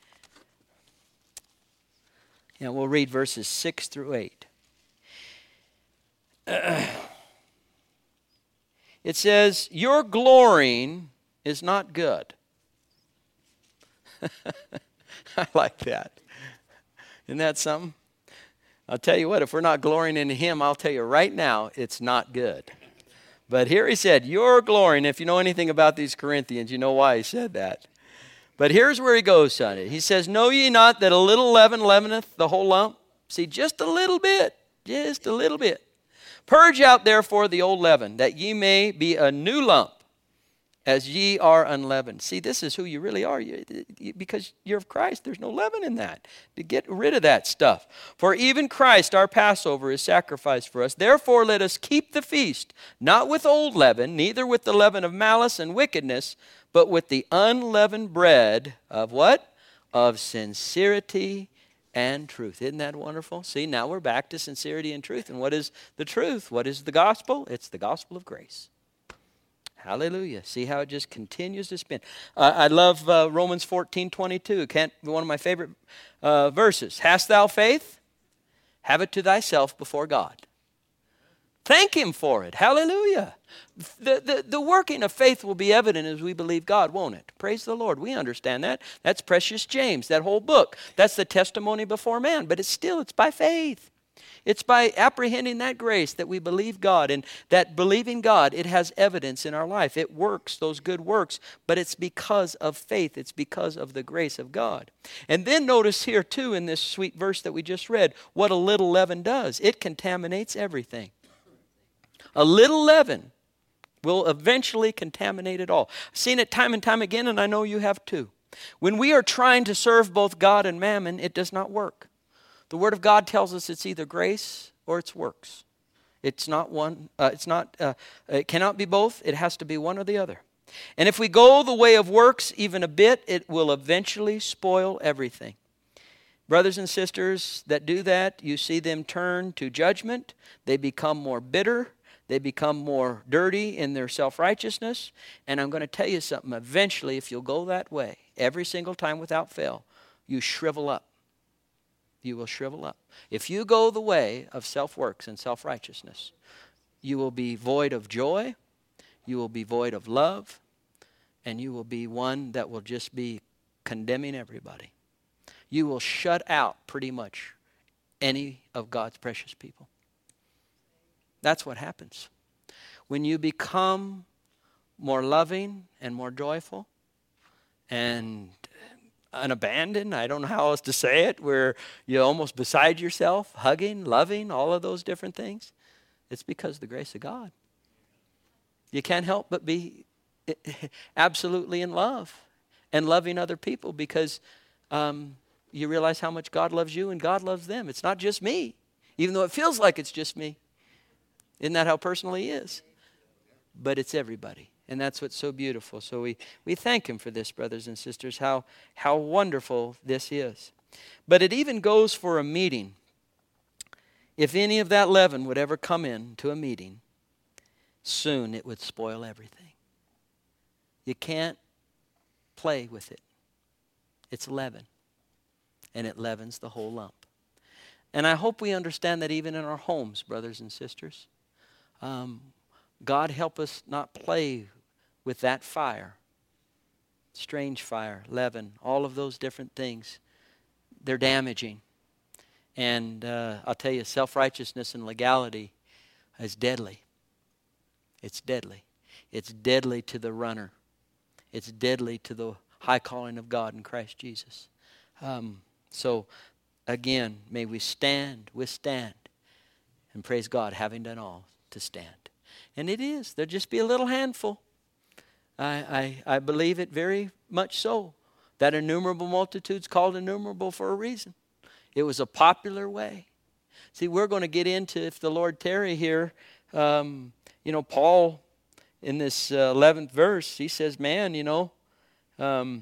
And we'll read verses six through eight. Uh, It says, your glorying is not good. I like that. Isn't that something? I'll tell you what, if we're not glorying in Him, I'll tell you right now, it's not good. But here he said, your glorying. If you know anything about these Corinthians, you know why he said that. But here's where he goes, son. He says, know ye not that a little leaven leaveneth the whole lump? See, just a little bit, just a little bit. Purge out therefore the old leaven, that ye may be a new lump, as ye are unleavened. See, this is who you really are. You, you, because you're of Christ, there's no leaven in that. To get rid of that stuff. For even Christ, our Passover, is sacrificed for us. Therefore let us keep the feast, not with old leaven, neither with the leaven of malice and wickedness, but with the unleavened bread of what? Of sincerity and truth. Isn't that wonderful? See, now we're back to sincerity and truth. And what is the truth? What is the gospel? It's the gospel of grace. Hallelujah. See how it just continues to spin. Uh, I love uh, Romans fourteen twenty-two. Can't be one of my favorite uh, verses. Hast thou faith? Have it to thyself before God. Thank Him for it. Hallelujah. The, the, the working of faith will be evident as we believe God, won't it? Praise the Lord. We understand that. That's Precious James, that whole book. That's the testimony before man. But it's still, it's by faith. It's by apprehending that grace that we believe God. And that believing God, it has evidence in our life. It works, those good works. But it's because of faith. It's because of the grace of God. And then notice here too in this sweet verse that we just read, what a little leaven does. It contaminates everything. A little leaven will eventually contaminate it all. I've seen it time and time again, and I know you have too. When we are trying to serve both God and mammon, it does not work. The Word of God tells us it's either grace or it's works. It's not one. Uh, it's not. Uh, it cannot be both. It has to be one or the other. And if we go the way of works even a bit, it will eventually spoil everything. Brothers and sisters that do that, you see them turn to judgment. They become more bitter. They become more dirty in their self-righteousness. And I'm going to tell you something. Eventually, if you'll go that way, every single time without fail, you shrivel up. You will shrivel up. If you go the way of self-works and self-righteousness, you will be void of joy. You will be void of love. And you will be one that will just be condemning everybody. You will shut out pretty much any of God's precious people. That's what happens. When you become more loving and more joyful and unabandoned. I don't know how else to say it, where you're almost beside yourself, hugging, loving, all of those different things. It's because of the grace of God. You can't help but be absolutely in love and loving other people because um, you realize how much God loves you and God loves them. It's not just me, even though it feels like it's just me. Isn't that how personal He is? But it's everybody. And that's what's so beautiful. So we, we thank Him for this, brothers and sisters, how, how wonderful this is. But it even goes for a meeting. If any of that leaven would ever come in to a meeting, soon it would spoil everything. You can't play with it. It's leaven. And it leavens the whole lump. And I hope we understand that even in our homes, brothers and sisters. Um, God help us not play with that fire. Strange fire, leaven, all of those different things. They're damaging. And uh, I'll tell you, self-righteousness and legality is deadly. It's deadly. It's deadly to the runner. It's deadly to the high calling of God in Christ Jesus. Um, so, again, may we stand, withstand, and praise God, having done all, to stand. And it is. There'll just be a little handful. I, I, I believe it very much so. That innumerable multitude's called innumerable for a reason. It was a popular way. See, we're going to get into, if the Lord tarry here, um, you know, Paul, in this uh, eleventh verse, he says, man, you know, um,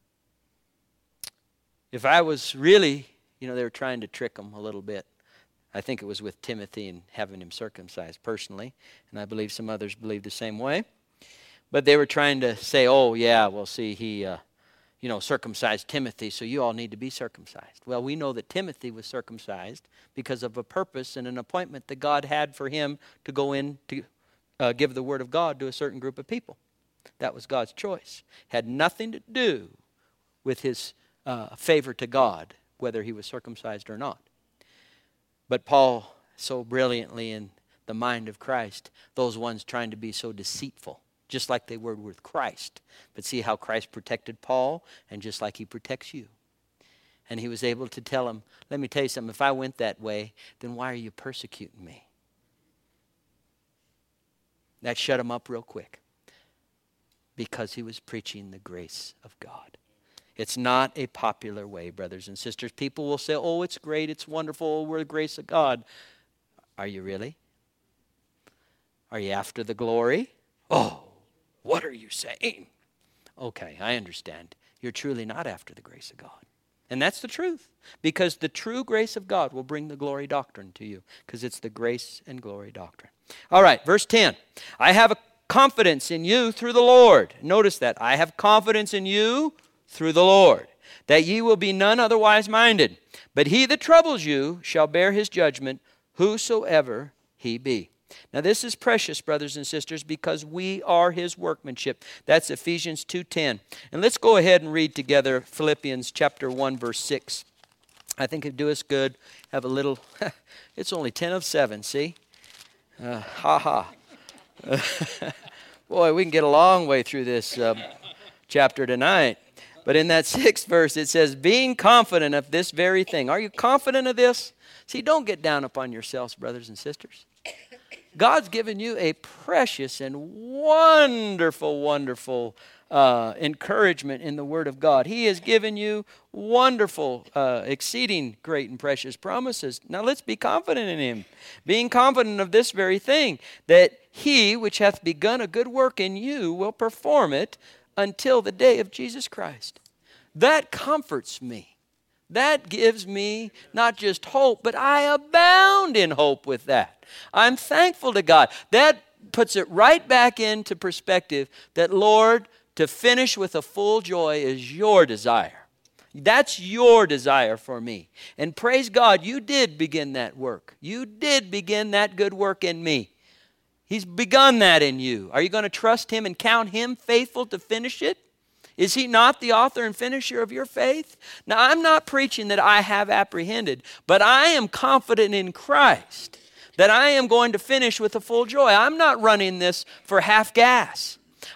if I was really, you know, they were trying to trick him a little bit. I think it was with Timothy and having him circumcised personally. And I believe some others believe the same way. But they were trying to say, oh, yeah, well, see, he, uh, you know, circumcised Timothy, so you all need to be circumcised. Well, we know that Timothy was circumcised because of a purpose and an appointment that God had for him to go in to uh, give the word of God to a certain group of people. That was God's choice. Had nothing to do with his uh, favor to God, whether he was circumcised or not. But Paul, so brilliantly in the mind of Christ, those ones trying to be so deceitful, just like they were with Christ. But see how Christ protected Paul, and just like he protects you. And he was able to tell him, let me tell you something, if I went that way, then why are you persecuting me? That shut him up real quick. Because he was preaching the grace of God. It's not a popular way, brothers and sisters. People will say, oh, it's great, it's wonderful, we're the grace of God. Are you really? Are you after the glory? Oh, what are you saying? Okay, I understand. You're truly not after the grace of God. And that's the truth. Because the true grace of God will bring the glory doctrine to you. Because it's the grace and glory doctrine. All right, verse ten. I have a confidence in you through the Lord. Notice that. I have confidence in you through the Lord, that ye will be none otherwise minded. But he that troubles you shall bear his judgment, whosoever he be. Now this is precious, brothers and sisters, because we are his workmanship. That's Ephesians two ten. And let's go ahead and read together Philippians chapter one, verse six. I think it'd do us good. Have a little, it's only ten of seven, see? Uh, ha ha. Boy, we can get a long way through this uh, chapter tonight. But in that sixth verse, it says, being confident of this very thing. Are you confident of this? See, don't get down upon yourselves, brothers and sisters. God's given you a precious and wonderful, wonderful uh, encouragement in the Word of God. He has given you wonderful, uh, exceeding great and precious promises. Now let's be confident in Him. Being confident of this very thing, that He which hath begun a good work in you will perform it until the day of Jesus Christ. That comforts me. That gives me not just hope, but I abound in hope with that. I'm thankful to God. That puts it right back into perspective that, Lord, to finish with a full joy is your desire. That's your desire for me. And praise God, you did begin that work. You did begin that good work in me. He's begun that in you. Are you going to trust Him and count Him faithful to finish it? Is He not the author and finisher of your faith? Now, I'm not preaching that I have apprehended, but I am confident in Christ that I am going to finish with a full joy. I'm not running this for half gas.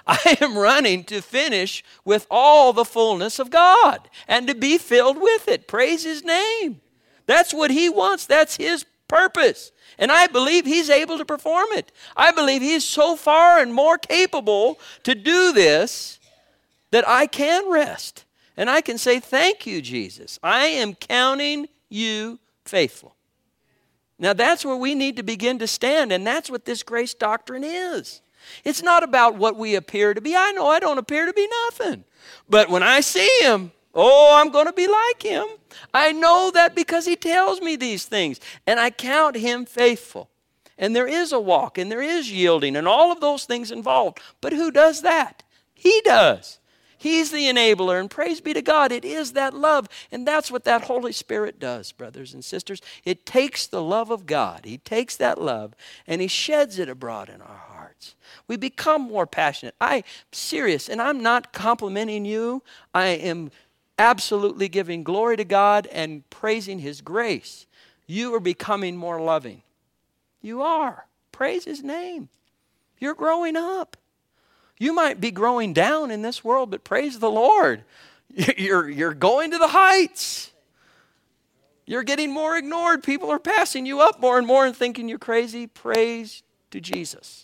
I am running to finish with all the fullness of God and to be filled with it. Praise His name. That's what He wants. That's His purpose. And I believe He's able to perform it. I believe He's so far and more capable to do this that I can rest. And I can say, thank you, Jesus. I am counting you faithful. Now that's where we need to begin to stand, and that's what this grace doctrine is. It's not about what we appear to be. I know I don't appear to be nothing. But when I see Him, oh, I'm going to be like Him. I know that because He tells me these things. And I count Him faithful. And there is a walk, and there is yielding, and all of those things involved. But who does that? He does. He's the enabler, and praise be to God, it is that love. And that's what that Holy Spirit does, brothers and sisters. It takes the love of God. He takes that love, and He sheds it abroad in our hearts. We become more passionate. I'm serious, and I'm not complimenting you. I am absolutely giving glory to God and praising His grace. You are becoming more loving. You are. Praise His name. You're growing up. You might be growing down in this world, but praise the Lord. You're, you're going to the heights. You're getting more ignored. People are passing you up more and more and thinking you're crazy. Praise to Jesus.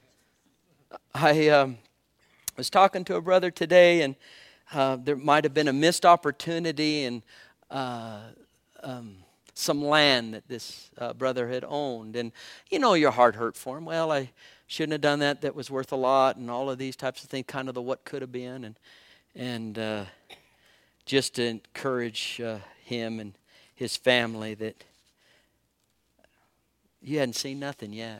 I um, was talking to a brother today, and uh, there might have been a missed opportunity in uh, um, some land that this uh, brother had owned. And you know your heart hurt for him. Well, I shouldn't have done that. That was worth a lot, and all of these types of things, kind of the what could have been. And, and uh, just to encourage uh, him and his family that you hadn't seen nothing yet.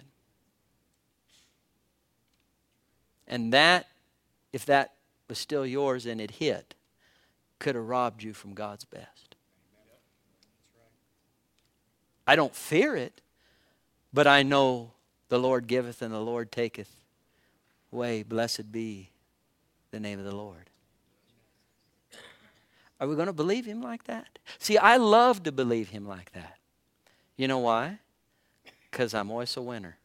And that, if that was still yours and it hit, could have robbed you from God's best. I don't fear it, but I know the Lord giveth and the Lord taketh away. Blessed be the name of the Lord. Are we going to believe Him like that? See, I love to believe Him like that. You know why? Because I'm always a winner.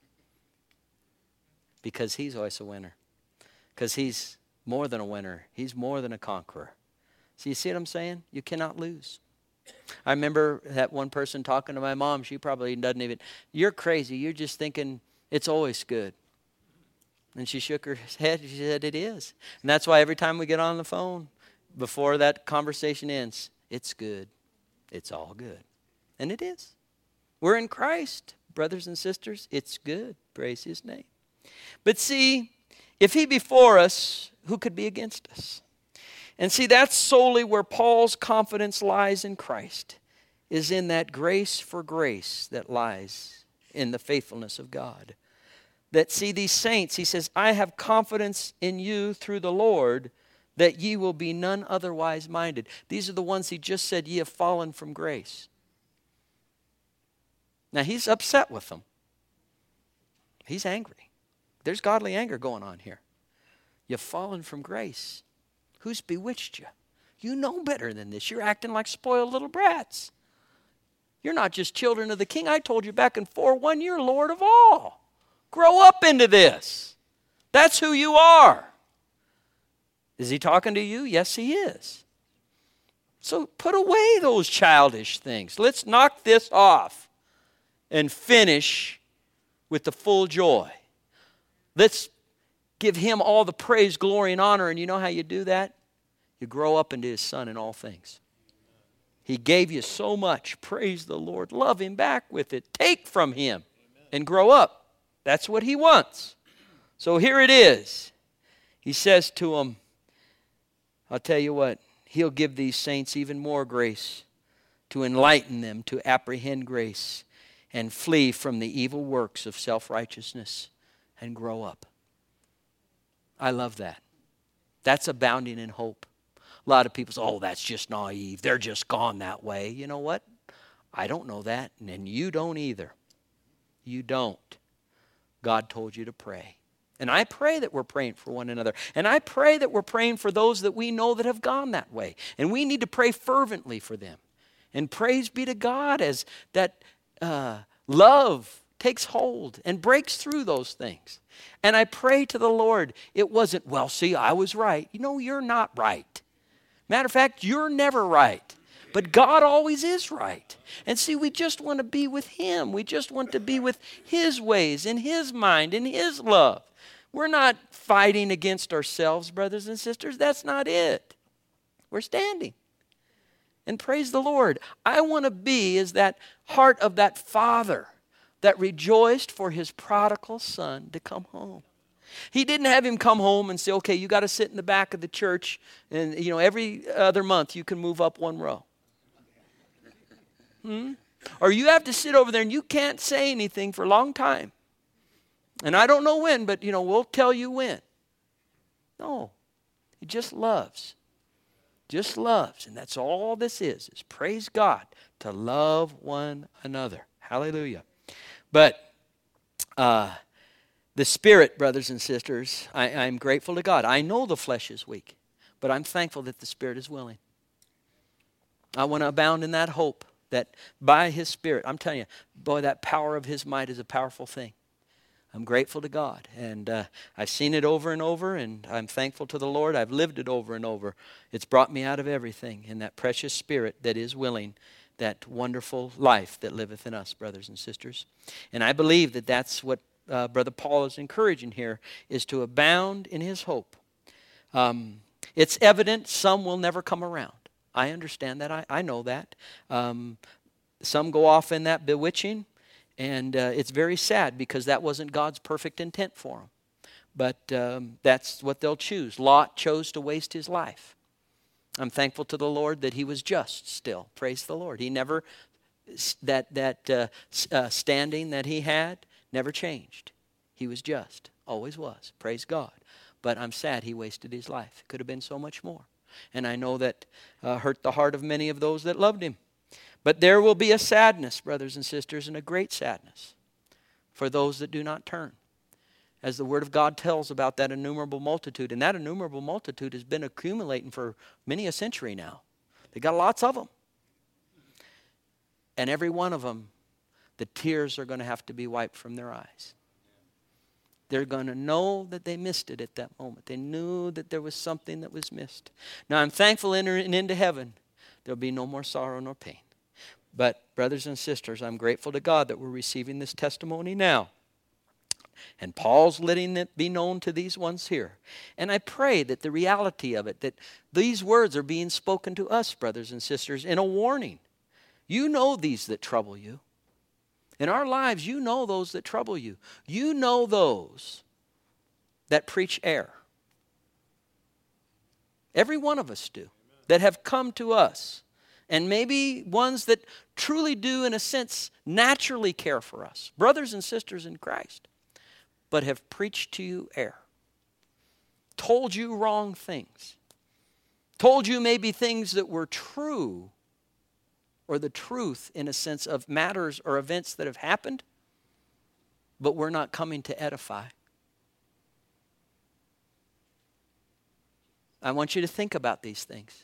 Because He's always a winner. Because He's more than a winner. He's more than a conqueror. So you see what I'm saying? You cannot lose. I remember that one person talking to my mom. She probably doesn't even, you're crazy. You're just thinking it's always good. And she shook her head. She said, it is. And that's why every time we get on the phone, before that conversation ends, it's good. It's all good. And it is. We're in Christ, brothers and sisters. It's good. Praise His name. But see, if He be for us, who could be against us? And see, that's solely where Paul's confidence lies in Christ, is in that grace for grace that lies in the faithfulness of God. That, see, these saints, he says, I have confidence in you through the Lord, that ye will be none otherwise minded. These are the ones he just said, ye have fallen from grace. Now, he's upset with them. He's angry. There's godly anger going on here. You've fallen from grace. Who's bewitched you? You know better than this. You're acting like spoiled little brats. You're not just children of the King. I told you back in four one, you're Lord of all. Grow up into this. That's who you are. Is he talking to you? Yes, he is. So put away those childish things. Let's knock this off and finish with the full joy. Let's give him all the praise, glory, and honor. And you know how you do that? You grow up into his Son in all things. He gave you so much. Praise the Lord. Love him back with it. Take from him and grow up. That's what he wants. So here it is. He says to them, I'll tell you what, he'll give these saints even more grace to enlighten them to apprehend grace and flee from the evil works of self-righteousness and grow up. I love that. That's abounding in hope. A lot of people say, oh, that's just naive. They're just gone that way. You know what? I don't know that, and you don't either. You don't. God told you to pray. And I pray that we're praying for one another. And I pray that we're praying for those that we know that have gone that way. And we need to pray fervently for them. And praise be to God as that uh, love takes hold and breaks through those things. And I pray to the Lord, it wasn't, well, see, I was right. You know, you're not right. Matter of fact, you're never right. But God always is right. And see, we just want to be with Him. We just want to be with His ways, in His mind, in His love. We're not fighting against ourselves, brothers and sisters. That's not it. We're standing. And praise the Lord. I want to be as that heart of that father that rejoiced for his prodigal son to come home. He didn't have him come home and say, okay, you got to sit in the back of the church, and you know every other month you can move up one row. Hmm? Or you have to sit over there and you can't say anything for a long time. And I don't know when, but you know, we'll tell you when. No. He just loves. Just loves. And that's all this is, is praise God, to love one another. Hallelujah. But uh, the Spirit, brothers and sisters, I, I'm grateful to God. I know the flesh is weak, but I'm thankful that the Spirit is willing. I want to abound in that hope that by His Spirit, I'm telling you, boy, that power of His might is a powerful thing. I'm grateful to God, and uh, I've seen it over and over, and I'm thankful to the Lord. I've lived it over and over. It's brought me out of everything in that precious Spirit that is willing, that wonderful life that liveth in us, brothers and sisters. And I believe that that's what uh, Brother Paul is encouraging here, is to abound in his hope. Um, it's evident some will never come around. I understand that. I, I know that. Um, some go off in that bewitching. And uh, it's very sad because that wasn't God's perfect intent for them. But um, that's what they'll choose. Lot chose to waste his life. I'm thankful to the Lord that he was just still. Praise the Lord. He never, that, that uh, uh, standing that he had never changed. He was just. Always was. Praise God. But I'm sad he wasted his life. It could have been so much more. And I know that uh, hurt the heart of many of those that loved him. But there will be a sadness, brothers and sisters, and a great sadness for those that do not turn. As the Word of God tells about that innumerable multitude. And that innumerable multitude has been accumulating for many a century now. They got lots of them. And every one of them, the tears are going to have to be wiped from their eyes. They're going to know that they missed it at that moment. They knew that there was something that was missed. Now I'm thankful entering into heaven, there'll be no more sorrow nor pain. But, brothers and sisters, I'm grateful to God that we're receiving this testimony now. And Paul's letting it be known to these ones here. And I pray that the reality of it, that these words are being spoken to us, brothers and sisters, in a warning. You know these that trouble you. In our lives, you know those that trouble you. You know those that preach error. Every one of us do, that have come to us. And maybe ones that truly do, in a sense, naturally care for us. Brothers and sisters in Christ. But have preached to you error. Told you wrong things. Told you maybe things that were true. Or the truth, in a sense, of matters or events that have happened. But we're not coming to edify. I want you to think about these things.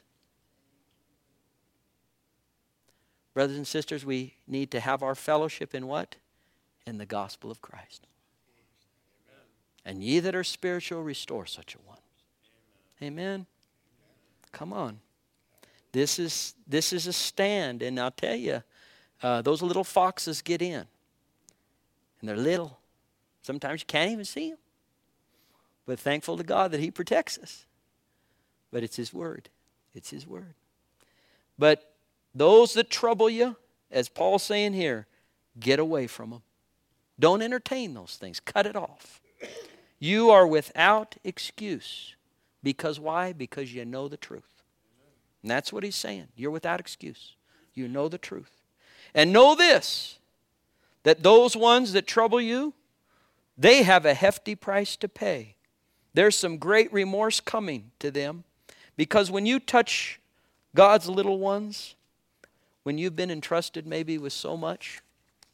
Brothers and sisters, we need to have our fellowship in what? In the gospel of Christ. Amen. And ye that are spiritual, restore such a one. Amen. Amen. Come on. This is, this is a stand, and I'll tell you, uh, those little foxes get in. And they're little. Sometimes you can't even see them. But thankful to God that He protects us. But it's His word. It's His word. But those that trouble you, as Paul's saying here, get away from them. Don't entertain those things. Cut it off. You are without excuse. Because why? Because you know the truth. And that's what he's saying. You're without excuse. You know the truth. And know this, that those ones that trouble you, they have a hefty price to pay. There's some great remorse coming to them. Because when you touch God's little ones, when you've been entrusted maybe with so much,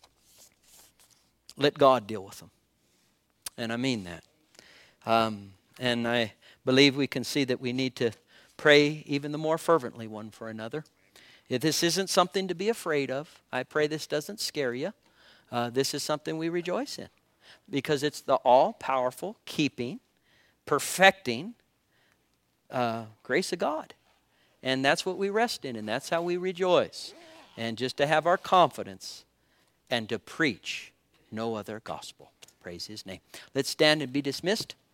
let God deal with them. And I mean that. Um, and I believe we can see that we need to pray even the more fervently one for another. If this isn't something to be afraid of, I pray this doesn't scare you. uh, this is something we rejoice in because it's the all-powerful, keeping, perfecting uh, grace of God. And that's what we rest in, and that's how we rejoice. And just to have our confidence and to preach no other gospel. Praise his name. Let's stand and be dismissed.